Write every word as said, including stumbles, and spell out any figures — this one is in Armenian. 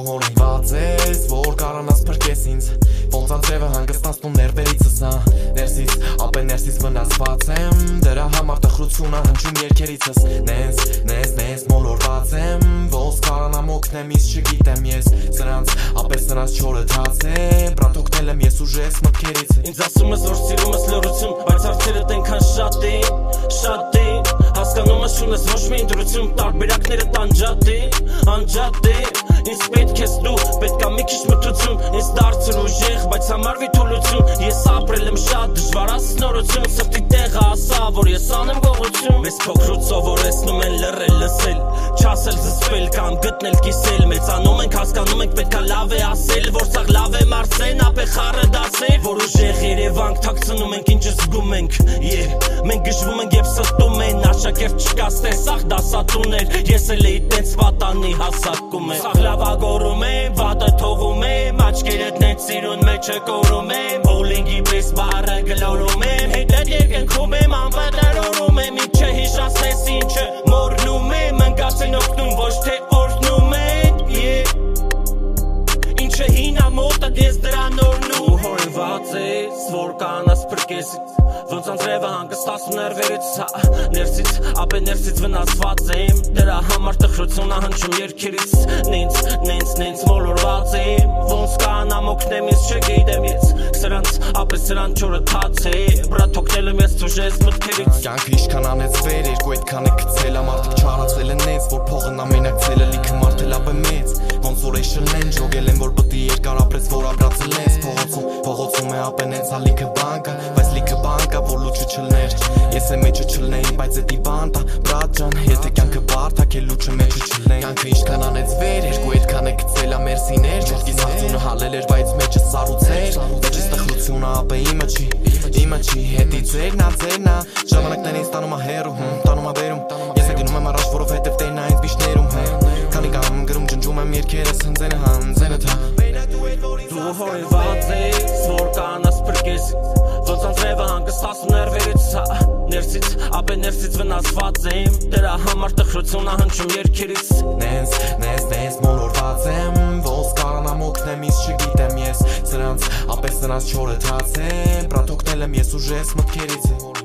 Դու հորինված ես, որ կարանաս փրկես ինձ Ոնց անձևը հանգստացնում ներվերիցս ա Ներսից, ապե ներսից վնասված եմ Դրա համար տխրությունը հնչում երկերիցս Նենց, նենց, նենց մոլորված եմ Ոնց կարանամ օգնեմ իս չգիտեմ ես Սրանց, ապե սրանց չորըթած է Բրատ օգնել եմ ես ուժես մտքերից Ինձ ասում ես որ սիրում ես լրություն Բայց հարցերդ ենքան շատ են, շատ են Հասկանում ես չունես ոչ մի ընտրություն Տարբերակները տանջատ են, անջատ են Ինձ պետք ես դու, պետք ա մի քիչ մտություն Ինձ դարձր ուժեղ, բայց համարվի թուլություն Ես ապրել եմ շատ դժվար ասնորություն Սրտի տեղը ասա, որ ես անեմ գողություն Մեզ փոքրուց սովորեցնում են լռել, լսել Չասել, զսպել կամ գտնել կիսել Մեծանում ենք, հասկանում ենք, պետք ա լավ է ասել Որ սաղ լավ է մարսեն, ապե խառը դասել Որ ուժեղ երևանք, թաքցնում ենք, ինչ զգում ենք Մենք գժվում ենք և ստում են Աշակերտ չկաս տեսախ դասատուներ Ես էլ էի տենց պատանի հասակում եմ Սաղ լավագորում եմ, վատը թողում եմ Աչկերդ նենց սիրուն մեջը կորում եմ Բոլինգի պես բարը գլորում եմ Հետետ երկնքում եմ, անվետերորում եմ Ինչ չհիշացնես ինչը մորնում եմ Ընկացին օգնում, ոչ թե օրհնում են Ինչը հինա մոտդ ես դրան օրնում Ու հորինված ես, որ կանաս փրկեսից Ոնց անձրևը հանգստացում ներվերից Ներսից, ապե ներսից վնասված եմ Դրա համար տխրությունը հնչում երկերից Նենց, նենց, նենց մոլորված եմ Ոնց կանամ օգնեմ ես չգիտեմ ես Սրանց, ապե սրան չորըթած է Բրատ օգնել եմ ես ուժես մտքերից Կյանքը իշքան անեց վեր, երկու այդքան է գցել Ամարտիկ չարացել են նենց, որ փողն ամենակցել է Լիքը մարդել ապե մեծ, ոնց որ էշել են Ժոգել են, որ պտի երկար ապրեց, որ աբրացել ես Փողոցում, փողոցում է ապե նենց ա լիքը բանկա Բայց լիքը բանկա, որ լուչը չլներ Ես է մեջը չլնեին, բայց էդի բանտա Բրատ ջան, եթե կյանքը բարդակ է լուչը մեջը չլնեին Կյանքը իշքան անեց վեր, երկու այդքան է գցել ամերսիներ Չորկիս աղձունը հալել էր, բայց մեջը սառուցեր Մեջս տխրությունը ապե իմը չի, իմը չի Հետի ձերնա, ձերնա Ժամանակներն ինձ տանում ա հերու, տանում ա բերում Ես է գնում եմ առաջ, որովհետև տերն ա ինձ միշներում Քանի կամ գրում ջնջում եմ երկերս հնձենը հնձենը թա Դու հորինված ես, որ կանաս փրկեսից Ոնց անձրևը հանգստացում ներվերից Ներսից, ապե ներսից վնասված եմ Դրա համար տխրությունը հնչում երկերից Նենց, նենց, նենց մոլորված եմ Ոնց կարանամ օգնեմ իս չգիտեմ ես Սրանց, ապե սրանց չորըթած է Բրատ օգնել եմ ես ուժես մտքերից